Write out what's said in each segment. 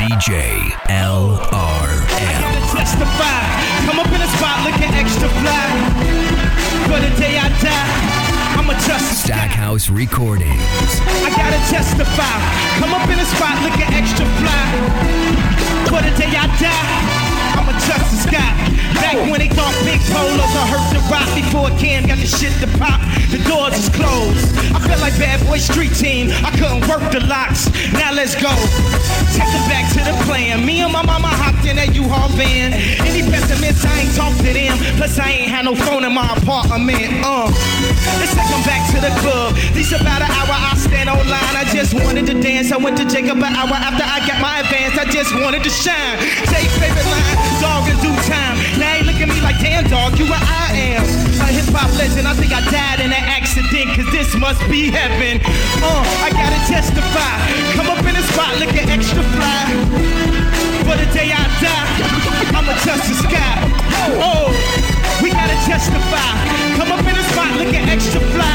DJ LRM. I gotta testify. Come up in the spot looking extra fly. For the day I die, I'ma trust Stackhouse Recordings. I gotta testify. Come up in the spot looking extra fly. For the day I die, I'ma trust the sky. Back when they thought big polos I hurt the rock before Cam got the shit to pop. The doors is closed. I felt like Bad Boy Street Team. I couldn't work the locks. Now let's go. Take it back to the plan. Me and my mama hopped in that U-Haul van. Any pessimists, I ain't talk to them. Plus I ain't had no phone in my apartment. Let's take them back to the club. At least about an hour I stand online. I just wanted to dance. I went to Jacob an hour after I got my advance. I just wanted to shine. Say favorite line, dog in due time. Now he look at me like, damn dog, you what I am. A hip-hop legend, I think I died in an accident, cause this must be heaven. I gotta testify. Come up in the spot looking extra fly. For the day I die, I'ma touch the sky. Oh, we gotta testify. Come up in the spot looking extra fly.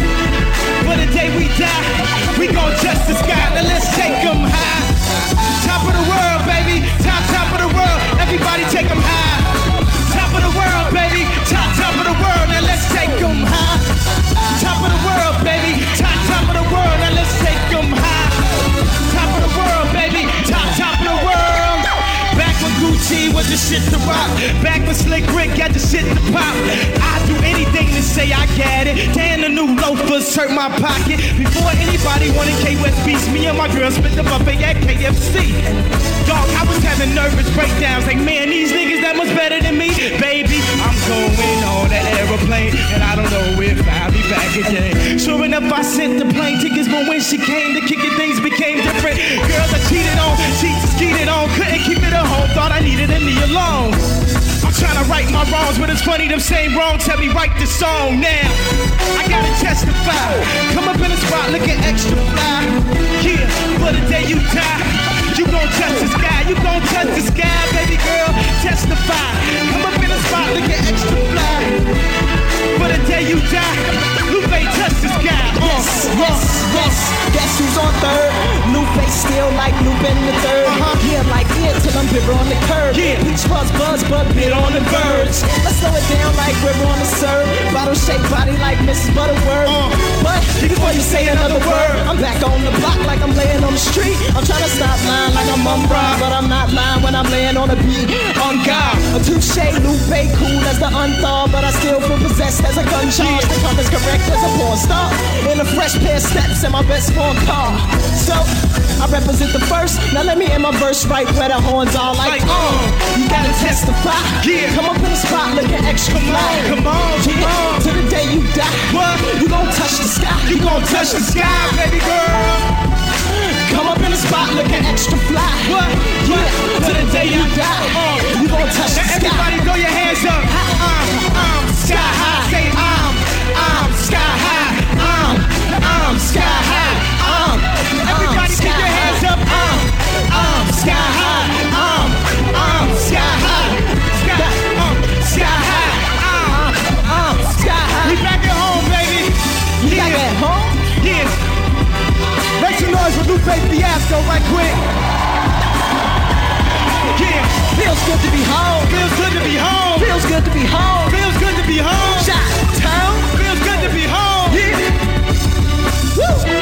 For the day we die, we gon' touch the sky. Now let's take them high. Top of the world, baby. Top of the world. Everybody take them high. Top of the world, baby. Top of the world. Now let's take them high. Top of the world, baby. Top of the world. Now let's take them high. Top of the world, baby. Top of the world. Back when Gucci was the shit to rock. Back when Slick Rick got the shit to pop. I'd do anything to say I got it. Damn, the new loafers hurt my pocket. Before anybody wanted K-West beats, me and my girl split the buffet at KFC. Dog, I was having nervous breakdowns. Like, man, these niggas that much better than me. Baby, I'm going on the aeroplane, and I don't know if I'll be back again. Sure enough, I sent the plane tickets, but when she came to kick it, things became different. Girls I cheated on, cheated on, couldn't keep it at home, thought I needed a knee alone. I'm trying to right my wrongs, but it's funny them same wrongs tell me write the song now. I gotta testify. Come up in the spot looking extra fly. Yeah, for the day you die, you gon' touch the sky. You gon' touch the sky, baby girl. Testify. Come up in the spot looking extra fly. For the day you die, Lupe touch the sky. Yes. Guess who's on third? Lupe still like Lupe in the third. Yeah, like it till I'm bitter on the curb. Yeah. Peach buzz, but bit on the verge. Let's slow it down like we're on the serve. Bottle shaped body like Mrs. Butterworth. But before you say another word, I'm back on the block like I'm laying on the street. I'm trying to stop lying like I'm Umbra, but I'm not lying when I'm laying on the beat. On God, a touche, Lupe, cool as the unthawed, but I still feel possessed as a gun charge. The pump is correct as a porn star. In a fresh pair of steps and my best form car. So I represent the first. Now let me end my verse right where the horns are like you gotta testify. Yeah. Come up in the spot looking extra fly. Come on. To the day you die. What? You gon' touch the sky. You gon' touch the sky, baby girl. Come up in the spot looking extra fly. What? Yeah. To the day you die. You gon' touch the Now sky. everybody throw your hands up. I'm sky high. Say I'm sky high. I'm sky high. Everybody keep your hands up. I'm sky high. I'm sky high. Sky high. Sky high. We back at home, baby. You back at home? Yeah. Make some noise for Lupe Fiasco right quick. Yeah. Feels good to be home. Feels good to be home. Feels good to be home. Feels good to be home. Shot town. Feels good to be home. Yeah. Woo.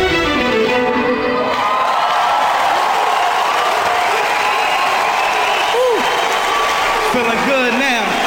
Feeling good now.